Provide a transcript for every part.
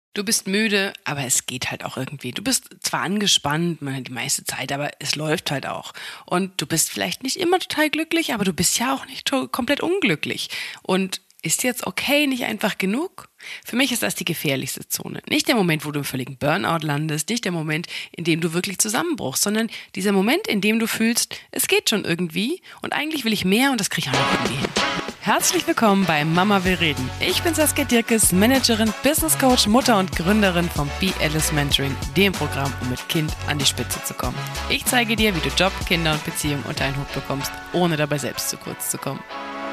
Du bist müde, aber es geht halt auch irgendwie. Du bist zwar angespannt, die meiste Zeit, aber es läuft halt auch. Und du bist vielleicht nicht immer total glücklich, aber du bist ja auch nicht komplett unglücklich. Und ist jetzt okay nicht einfach genug? Für mich ist das die gefährlichste Zone. Nicht der Moment, wo du im völligen Burnout landest, nicht der Moment, in dem du wirklich zusammenbruchst, sondern dieser Moment, in dem du fühlst, es geht schon irgendwie und eigentlich will ich mehr und das kriege ich auch noch irgendwie hin. Herzlich willkommen bei Mama will reden. Ich bin Saskia Dirkes, Managerin, Business Coach, Mutter und Gründerin vom Be Alice Mentoring, dem Programm, um mit Kind an die Spitze zu kommen. Ich zeige dir, wie du Job, Kinder und Beziehung unter einen Hut bekommst, ohne dabei selbst zu kurz zu kommen.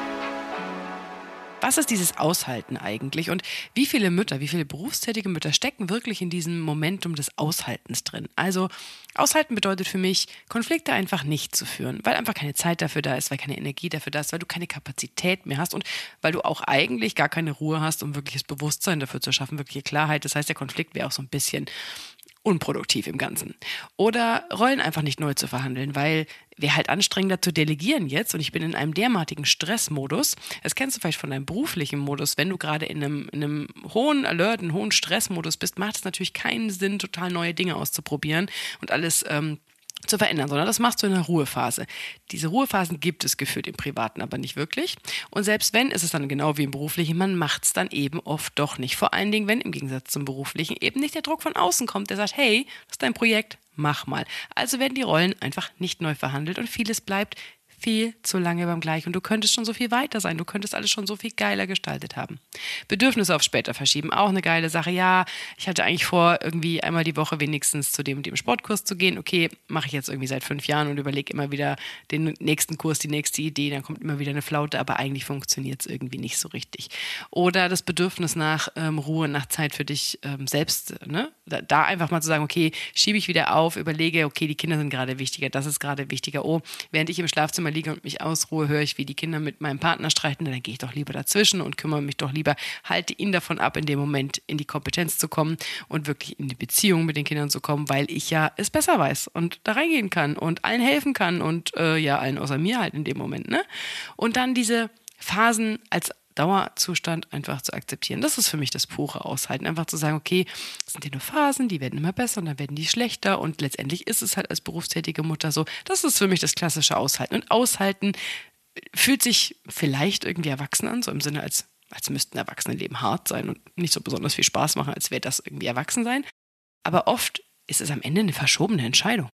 Was ist dieses Aushalten eigentlich und wie viele Mütter, wie viele berufstätige Mütter stecken wirklich in diesem Momentum des Aushaltens drin? Also Aushalten bedeutet für mich, Konflikte einfach nicht zu führen, weil einfach keine Zeit dafür da ist, weil keine Energie dafür da ist, weil du keine Kapazität mehr hast und weil du auch eigentlich gar keine Ruhe hast, um wirkliches Bewusstsein dafür zu schaffen, wirkliche Klarheit. Das heißt, der Konflikt wäre auch so ein bisschen unproduktiv im Ganzen. Oder Rollen einfach nicht neu zu verhandeln, weil wäre halt anstrengender zu delegieren jetzt und ich bin in einem derartigen Stressmodus. Das kennst du vielleicht von deinem beruflichen Modus. Wenn du gerade in einem hohen Alert, einen hohen Stressmodus bist, macht es natürlich keinen Sinn, total neue Dinge auszuprobieren und alles zu verändern, sondern das machst du in einer Ruhephase. Diese Ruhephasen gibt es gefühlt im Privaten aber nicht wirklich. Und selbst wenn, ist es dann genau wie im Beruflichen, man macht es dann eben oft doch nicht. Vor allen Dingen, wenn im Gegensatz zum Beruflichen eben nicht der Druck von außen kommt, der sagt, hey, das ist dein Projekt, mach mal. Also werden die Rollen einfach nicht neu verhandelt und vieles bleibt viel zu lange beim Gleichen und du könntest schon so viel weiter sein, du könntest alles schon so viel geiler gestaltet haben. Bedürfnisse auf später verschieben, auch eine geile Sache. Ja, ich hatte eigentlich vor, irgendwie einmal die Woche wenigstens zu dem Sportkurs zu gehen. Okay, mache ich jetzt irgendwie seit 5 Jahren und überlege immer wieder den nächsten Kurs, die nächste Idee, dann kommt immer wieder eine Flaute, aber eigentlich funktioniert es irgendwie nicht so richtig. Oder das Bedürfnis nach Ruhe, nach Zeit für dich selbst, ne? Da einfach mal zu sagen, okay, schiebe ich wieder auf, überlege, okay, die Kinder sind gerade wichtiger, das ist gerade wichtiger. Oh, während ich im Schlafzimmer liege und mich ausruhe, höre ich, wie die Kinder mit meinem Partner streiten, dann gehe ich doch lieber dazwischen und kümmere mich doch lieber, halte ihn davon ab, in dem Moment in die Kompetenz zu kommen und wirklich in die Beziehung mit den Kindern zu kommen, weil ich ja es besser weiß und da reingehen kann und allen helfen kann und allen außer mir halt in dem Moment, ne? Und dann diese Phasen als Dauerzustand einfach zu akzeptieren. Das ist für mich das pure Aushalten. Einfach zu sagen, okay, das sind ja nur Phasen, die werden immer besser und dann werden die schlechter und letztendlich ist es halt als berufstätige Mutter so. Das ist für mich das klassische Aushalten. Und Aushalten fühlt sich vielleicht irgendwie erwachsen an, so im Sinne, als müssten Erwachsenenleben hart sein und nicht so besonders viel Spaß machen, als wäre das irgendwie Erwachsensein. Aber oft ist es am Ende eine verschobene Entscheidung.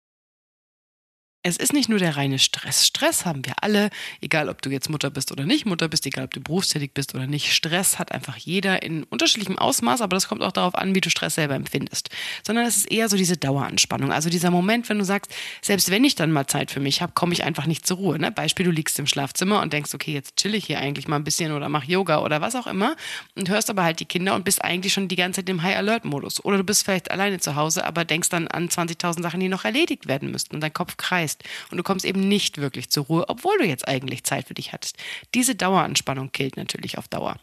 Es ist nicht nur der reine Stress. Stress haben wir alle, egal ob du jetzt Mutter bist oder nicht Mutter bist, egal ob du berufstätig bist oder nicht. Stress hat einfach jeder in unterschiedlichem Ausmaß, aber das kommt auch darauf an, wie du Stress selber empfindest. Sondern es ist eher so diese Daueranspannung. Also dieser Moment, wenn du sagst, selbst wenn ich dann mal Zeit für mich habe, komme ich einfach nicht zur Ruhe. Ne? Beispiel, du liegst im Schlafzimmer und denkst, okay, jetzt chill ich hier eigentlich mal ein bisschen oder mach Yoga oder was auch immer und hörst aber halt die Kinder und bist eigentlich schon die ganze Zeit im High-Alert-Modus. Oder du bist vielleicht alleine zu Hause, aber denkst dann an 20.000 Sachen, die noch erledigt werden müssten und dein Kopf kreist. Und du kommst eben nicht wirklich zur Ruhe, obwohl du jetzt eigentlich Zeit für dich hattest. Diese Daueranspannung killt natürlich auf Dauer.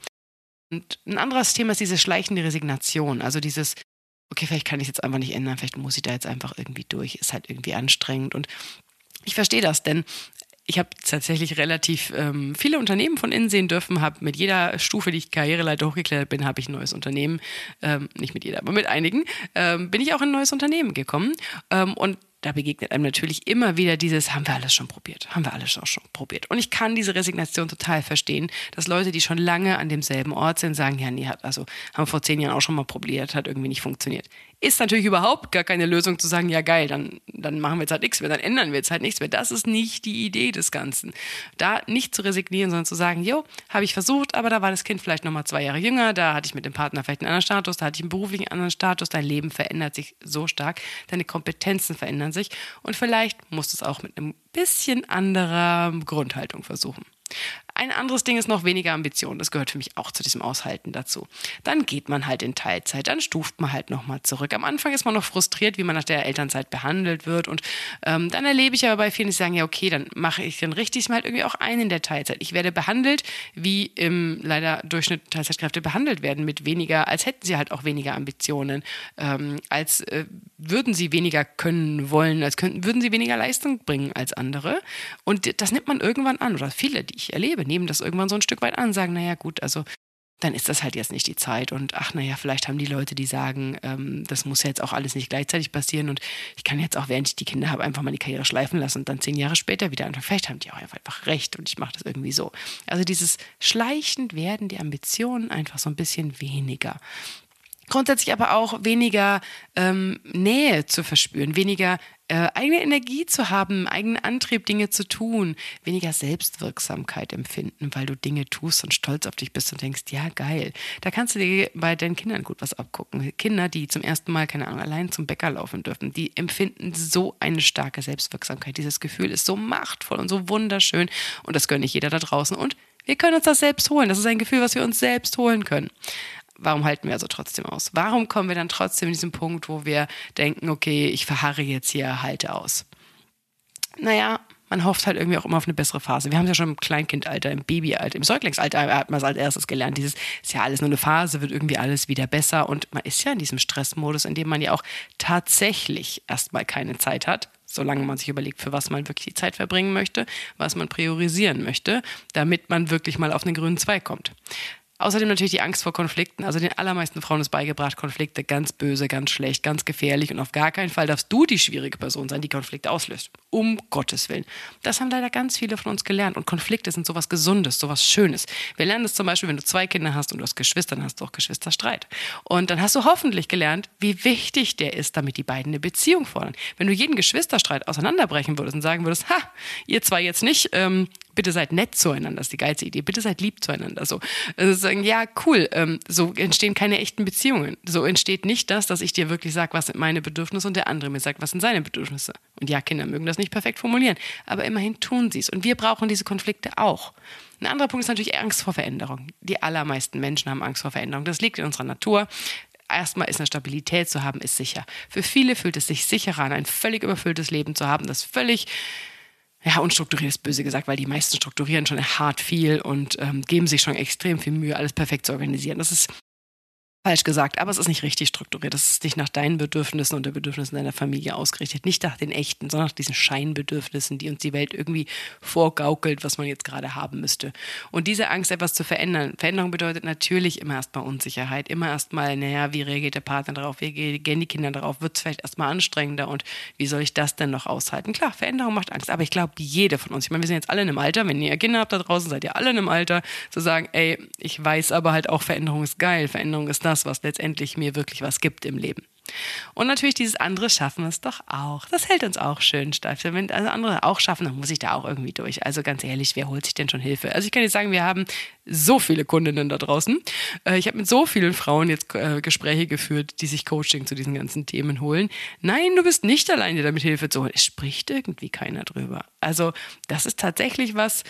Und ein anderes Thema ist diese schleichende Resignation. Also dieses, okay, vielleicht kann ich es jetzt einfach nicht ändern, vielleicht muss ich da jetzt einfach irgendwie durch. Ist halt irgendwie anstrengend. Und ich verstehe das, denn ich habe tatsächlich relativ viele Unternehmen von innen sehen dürfen, habe mit jeder Stufe, die ich Karriereleiter hochgeklettert bin, habe ich ein neues Unternehmen, nicht mit jeder, aber mit einigen, bin ich auch in ein neues Unternehmen gekommen und da begegnet einem natürlich immer wieder dieses, haben wir alles schon probiert, haben wir alles auch schon probiert. Und ich kann diese Resignation total verstehen, dass Leute, die schon lange an demselben Ort sind, sagen, ja, nee, haben wir vor 10 Jahren auch schon mal probiert, hat irgendwie nicht funktioniert. Ist natürlich überhaupt gar keine Lösung zu sagen, ja geil, dann machen wir jetzt halt nichts mehr, dann ändern wir jetzt halt nichts mehr. Das ist nicht die Idee des Ganzen. Da nicht zu resignieren, sondern zu sagen, jo, habe ich versucht, aber da war das Kind vielleicht nochmal 2 Jahre jünger, da hatte ich mit dem Partner vielleicht einen anderen Status, da hatte ich einen beruflichen anderen Status, dein Leben verändert sich so stark, deine Kompetenzen verändern sich und vielleicht musst du es auch mit einem bisschen anderer Grundhaltung versuchen. Ein anderes Ding ist noch weniger Ambition. Das gehört für mich auch zu diesem Aushalten dazu. Dann geht man halt in Teilzeit, dann stuft man halt nochmal zurück. Am Anfang ist man noch frustriert, wie man nach der Elternzeit behandelt wird. Und dann erlebe ich aber bei vielen, die sagen, ja okay, dann richte ich es mir halt irgendwie auch ein in der Teilzeit. Ich werde behandelt, wie im leider Durchschnitt Teilzeitkräfte behandelt werden, mit weniger, als hätten sie halt auch weniger Ambitionen, als würden sie weniger können wollen, würden sie weniger Leistung bringen als andere. Und das nimmt man irgendwann an, oder viele, die ich erlebe, nehmen das irgendwann so ein Stück weit an, sagen, naja gut, also dann ist das halt jetzt nicht die Zeit. Und ach naja, vielleicht haben die Leute, die sagen, das muss ja jetzt auch alles nicht gleichzeitig passieren und ich kann jetzt auch, während ich die Kinder habe, einfach mal die Karriere schleifen lassen und dann 10 Jahre später wieder anfangen. Vielleicht haben die auch einfach recht und ich mache das irgendwie so. Also dieses schleichend werden die Ambitionen einfach so ein bisschen weniger. Grundsätzlich aber auch weniger Nähe zu verspüren, weniger eigene Energie zu haben, eigenen Antrieb, Dinge zu tun, weniger Selbstwirksamkeit empfinden, weil du Dinge tust und stolz auf dich bist und denkst, ja geil, da kannst du dir bei deinen Kindern gut was abgucken. Kinder, die zum ersten Mal, keine Ahnung, allein zum Bäcker laufen dürfen, die empfinden so eine starke Selbstwirksamkeit. Dieses Gefühl ist so machtvoll und so wunderschön und das gönnt nicht jeder da draußen und wir können uns das selbst holen. Das ist ein Gefühl, was wir uns selbst holen können. Warum halten wir also trotzdem aus? Warum kommen wir dann trotzdem in diesen Punkt, wo wir denken, okay, ich verharre jetzt hier, halte aus? Naja, man hofft halt irgendwie auch immer auf eine bessere Phase. Wir haben es ja schon im Kleinkindalter, im Babyalter, im Säuglingsalter hat man es als erstes gelernt. Dieses ist ja alles nur eine Phase, wird irgendwie alles wieder besser. Und man ist ja in diesem Stressmodus, in dem man ja auch tatsächlich erstmal keine Zeit hat, solange man sich überlegt, für was man wirklich die Zeit verbringen möchte, was man priorisieren möchte, damit man wirklich mal auf einen grünen Zweig kommt. Außerdem natürlich die Angst vor Konflikten. Also den allermeisten Frauen ist beigebracht, Konflikte ganz böse, ganz schlecht, ganz gefährlich und auf gar keinen Fall darfst du die schwierige Person sein, die Konflikte auslöst. Um Gottes Willen. Das haben leider ganz viele von uns gelernt und Konflikte sind sowas Gesundes, sowas Schönes. Wir lernen das zum Beispiel, wenn du 2 Kinder hast und du hast Geschwister, dann hast du auch Geschwisterstreit. Und dann hast du hoffentlich gelernt, wie wichtig der ist, damit die beiden eine Beziehung fordern. Wenn du jeden Geschwisterstreit auseinanderbrechen würdest und sagen würdest, ihr zwei jetzt nicht, bitte seid nett zueinander, das ist die geilste Idee, bitte seid lieb zueinander. So, also sagen, ja, cool, so entstehen keine echten Beziehungen. So entsteht nicht das, dass ich dir wirklich sage, was sind meine Bedürfnisse und der andere mir sagt, was sind seine Bedürfnisse. Und ja, Kinder mögen das nicht perfekt formulieren, aber immerhin tun sie es. Und wir brauchen diese Konflikte auch. Ein anderer Punkt ist natürlich Angst vor Veränderung. Die allermeisten Menschen haben Angst vor Veränderung. Das liegt in unserer Natur. Erstmal ist eine Stabilität zu haben, ist sicher. Für viele fühlt es sich sicherer an, ein völlig überfülltes Leben zu haben, das völlig unstrukturiert ist böse gesagt, weil die meisten strukturieren schon hart viel und geben sich schon extrem viel Mühe, alles perfekt zu organisieren. Das ist falsch gesagt, aber es ist nicht richtig strukturiert. Das ist nicht nach deinen Bedürfnissen und den Bedürfnissen deiner Familie ausgerichtet. Nicht nach den echten, sondern nach diesen Scheinbedürfnissen, die uns die Welt irgendwie vorgaukelt, was man jetzt gerade haben müsste. Und diese Angst, etwas zu verändern. Veränderung bedeutet natürlich immer erstmal Unsicherheit. Immer erstmal, wie reagiert der Partner darauf? Wie reagieren die Kinder darauf? Wird es vielleicht erstmal anstrengender? Und wie soll ich das denn noch aushalten? Klar, Veränderung macht Angst. Aber ich glaube, jede von uns, ich meine, wir sind jetzt alle in einem Alter, wenn ihr Kinder habt da draußen, seid ihr alle in einem Alter, zu sagen, ich weiß aber halt auch, Veränderung ist geil. Veränderung ist das, was letztendlich mir wirklich was gibt im Leben. Und natürlich dieses andere schaffen wir es doch auch. Das hält uns auch schön steif. Wenn also andere auch schaffen, dann muss ich da auch irgendwie durch. Also ganz ehrlich, wer holt sich denn schon Hilfe? Also ich kann jetzt sagen, wir haben so viele Kundinnen da draußen. Ich habe mit so vielen Frauen jetzt Gespräche geführt, die sich Coaching zu diesen ganzen Themen holen. Nein, du bist nicht allein, dir damit Hilfe zu holen. Es spricht irgendwie keiner drüber. Also das ist tatsächlich was,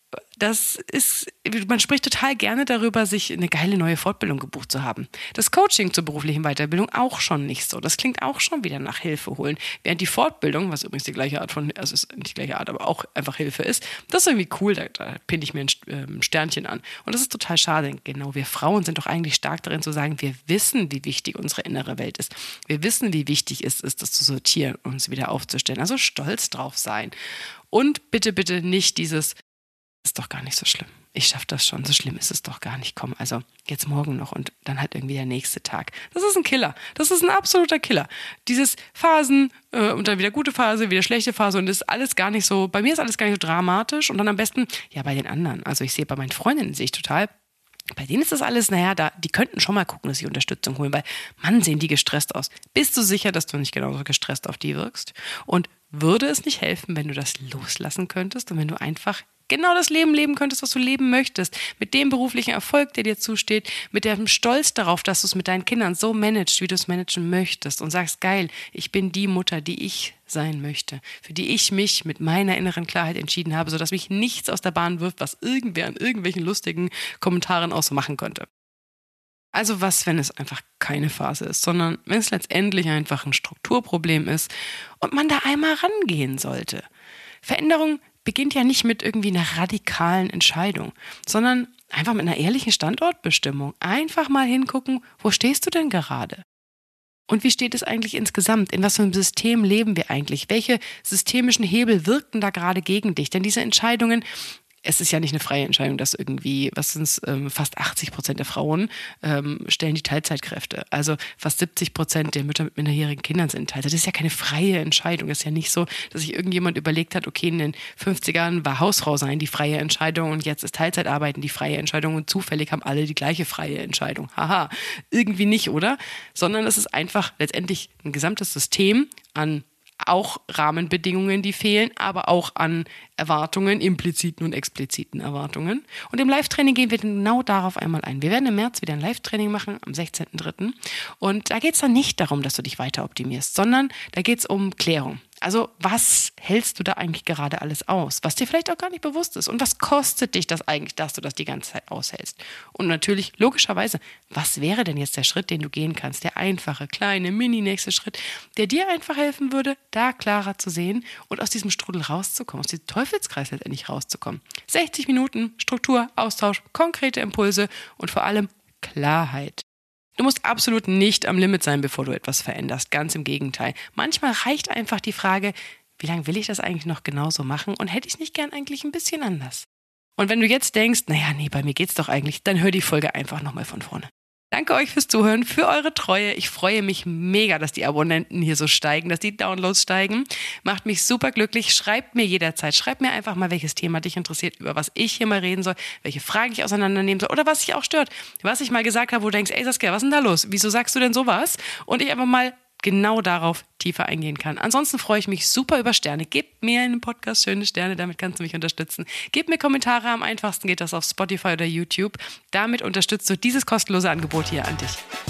man spricht total gerne darüber, sich eine geile neue Fortbildung gebucht zu haben. Das Coaching zur beruflichen Weiterbildung auch schon nicht so. Das klingt auch schon wieder nach Hilfe holen. Während die Fortbildung, was übrigens die gleiche Art also ist nicht die gleiche Art, aber auch einfach Hilfe ist, das ist irgendwie cool, da pinne ich mir ein Sternchen an. Und das ist total schade. Genau, wir Frauen sind doch eigentlich stark darin zu sagen, wir wissen, wie wichtig unsere innere Welt ist. Wir wissen, wie wichtig es ist, das zu sortieren und uns wieder aufzustellen. Also stolz drauf sein. Und bitte, bitte nicht dieses ist doch gar nicht so schlimm. Ich schaffe das schon. So schlimm ist es doch gar nicht. Komm, also jetzt morgen noch und dann halt irgendwie der nächste Tag. Das ist ein Killer. Das ist ein absoluter Killer. Dieses Phasen und dann wieder gute Phase, wieder schlechte Phase und das ist alles gar nicht so, bei mir ist alles gar nicht so dramatisch und dann am besten, bei den anderen. Also ich sehe bei meinen Freundinnen, sehe ich total, bei denen ist das alles, die könnten schon mal gucken, dass sie Unterstützung holen, weil, Mann, sehen die gestresst aus. Bist du sicher, dass du nicht genauso gestresst auf die wirkst? Und würde es nicht helfen, wenn du das loslassen könntest und wenn du einfach genau das Leben leben könntest, was du leben möchtest, mit dem beruflichen Erfolg, der dir zusteht, mit dem Stolz darauf, dass du es mit deinen Kindern so managst, wie du es managen möchtest und sagst, geil, ich bin die Mutter, die ich sein möchte, für die ich mich mit meiner inneren Klarheit entschieden habe, sodass mich nichts aus der Bahn wirft, was irgendwer an irgendwelchen lustigen Kommentaren auch so machen könnte. Also was, wenn es einfach keine Phase ist, sondern wenn es letztendlich einfach ein Strukturproblem ist und man da einmal rangehen sollte. Veränderung beginnt ja nicht mit irgendwie einer radikalen Entscheidung, sondern einfach mit einer ehrlichen Standortbestimmung. Einfach mal hingucken, wo stehst du denn gerade? Und wie steht es eigentlich insgesamt? In was für einem System leben wir eigentlich? Welche systemischen Hebel wirken da gerade gegen dich? Denn diese Entscheidungen es ist ja nicht eine freie Entscheidung, dass irgendwie, fast 80% der Frauen stellen die Teilzeitkräfte. Also fast 70% der Mütter mit minderjährigen Kindern sind in Teilzeit. Das ist ja keine freie Entscheidung. Das ist ja nicht so, dass sich irgendjemand überlegt hat, okay, in den 50ern war Hausfrau sein die freie Entscheidung und jetzt ist Teilzeitarbeiten die freie Entscheidung und zufällig haben alle die gleiche freie Entscheidung. Haha, irgendwie nicht, oder? Sondern es ist einfach letztendlich ein gesamtes System an auch Rahmenbedingungen, die fehlen, aber auch an Erwartungen, impliziten und expliziten Erwartungen. Und im Live-Training gehen wir genau darauf einmal ein. Wir werden im März wieder ein Live-Training machen, am 16.03. Und da geht es dann nicht darum, dass du dich weiter optimierst, sondern da geht es um Klärung. Also was hältst du da eigentlich gerade alles aus, was dir vielleicht auch gar nicht bewusst ist? Und was kostet dich das eigentlich, dass du das die ganze Zeit aushältst? Und natürlich, logischerweise, was wäre denn jetzt der Schritt, den du gehen kannst? Der einfache, kleine, mini-nächste Schritt, der dir einfach helfen würde, da klarer zu sehen und aus diesem Strudel rauszukommen, aus diesem Teufelskreis letztendlich rauszukommen. 60 Minuten, Struktur, Austausch, konkrete Impulse und vor allem Klarheit. Du musst absolut nicht am Limit sein, bevor du etwas veränderst. Ganz im Gegenteil. Manchmal reicht einfach die Frage, wie lange will ich das eigentlich noch genauso machen und hätte ich es nicht gern eigentlich ein bisschen anders? Und wenn du jetzt denkst, naja, nee, bei mir geht's doch eigentlich, dann hör die Folge einfach nochmal von vorne. Danke euch fürs Zuhören, für eure Treue. Ich freue mich mega, dass die Abonnenten hier so steigen, dass die Downloads steigen. Macht mich super glücklich. Schreibt mir jederzeit. Schreibt mir einfach mal, welches Thema dich interessiert, über was ich hier mal reden soll, welche Fragen ich auseinandernehmen soll oder was dich auch stört. Was ich mal gesagt habe, wo du denkst, ey Saskia, was ist denn da los? Wieso sagst du denn sowas? Und ich einfach mal genau darauf tiefer eingehen kann. Ansonsten freue ich mich super über Sterne. Gebt mir einen Podcast schöne Sterne, damit kannst du mich unterstützen. Gebt mir Kommentare, am einfachsten geht das auf Spotify oder YouTube. Damit unterstützt du dieses kostenlose Angebot hier an dich.